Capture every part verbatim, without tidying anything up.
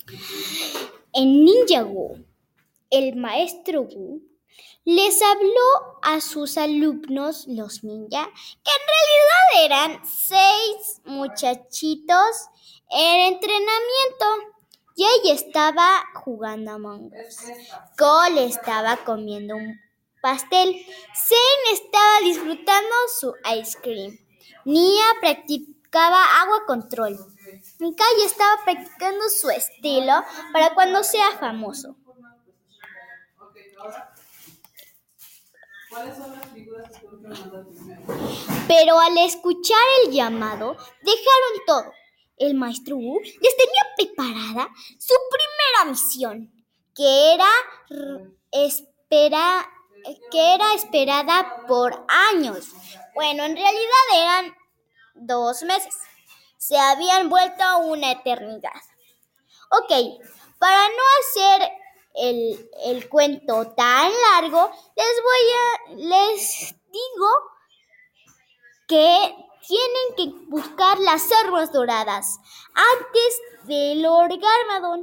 En Ninja Go, el maestro Wu les habló a sus alumnos, los ninja, que en realidad eran seis muchachitos en entrenamiento. Jay estaba jugando a Among Us. Cole estaba comiendo un pastel. Zane estaba disfrutando su ice cream. Nia practicaba agua control. Mikai estaba practicando su estilo para cuando sea famoso. Pero al escuchar el llamado, dejaron todo. El maestro Wu les tenía preparada su primera misión, que era, espera, que era esperada por años. Bueno, en realidad eran dos meses. Se habían vuelto una eternidad. Ok, para no hacer el, el cuento tan largo, les voy a, les digo que tienen que buscar las armas doradas antes del Orgarmadon.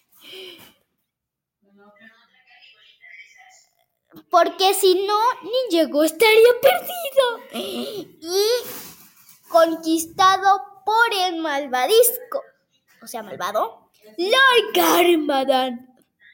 Porque si no, Ninja Go estaría perdido y conquistado por el malvadisco, o sea, malvado, Lord Garmadon.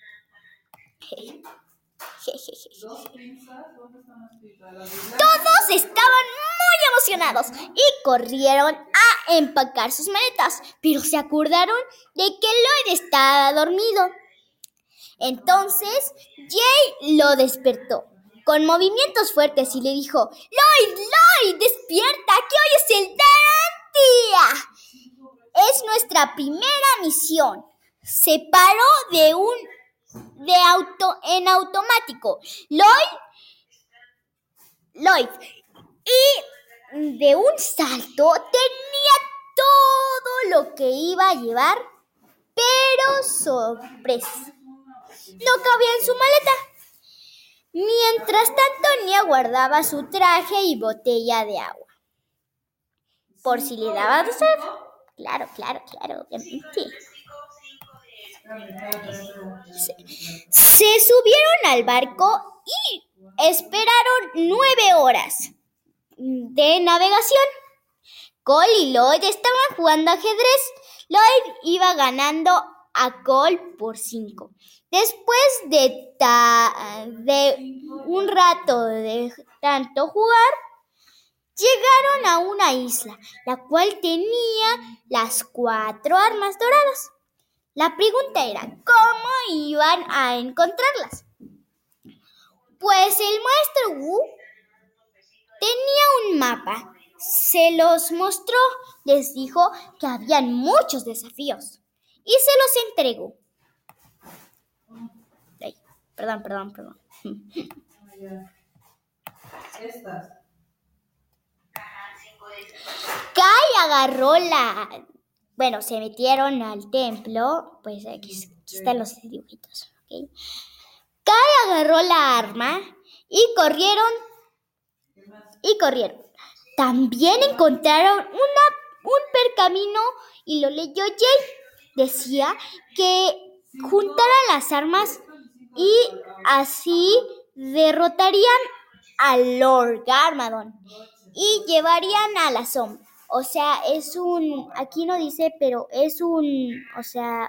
Todos estaban muy emocionados y corrieron a empacar sus maletas, pero se acordaron de que Lloyd estaba dormido. Entonces Jay lo despertó con movimientos fuertes y le dijo: Lloyd, Lloyd, despierta, que hoy es el gran día. Es nuestra primera misión. Se paró de un de auto en automático. Lloyd, Lloyd y de un salto tenía todo lo que iba a llevar, pero sorpresa, no cabía en su maleta. Mientras tanto, Nia guardaba su traje y botella de agua, por si le daba de sed. Claro, claro, claro, obviamente. Se, se subieron al barco y esperaron nueve horas de navegación. Cole y Lloyd estaban jugando ajedrez. Lloyd iba ganando a Cole por cinco. Después de, ta- de un rato de tanto jugar, llegaron a una isla, la cual tenía las cuatro armas doradas. La pregunta era, ¿cómo iban a encontrarlas? Pues el maestro Wu tenía un mapa. Se los mostró, les dijo que habían muchos desafíos y se los entregó. Ay, perdón, perdón, perdón. Estas. Kai agarró la... Bueno, se metieron al templo. Pues aquí, aquí están los dibujitos. ¿Okay? Kai agarró la arma y corrieron. Y corrieron. También encontraron una, un pergamino y lo leyó Jay. Decía que juntaran las armas y así derrotarían a Lord Garmadon y llevarían a la sombra. O sea, es un, aquí no dice, pero es un, o sea,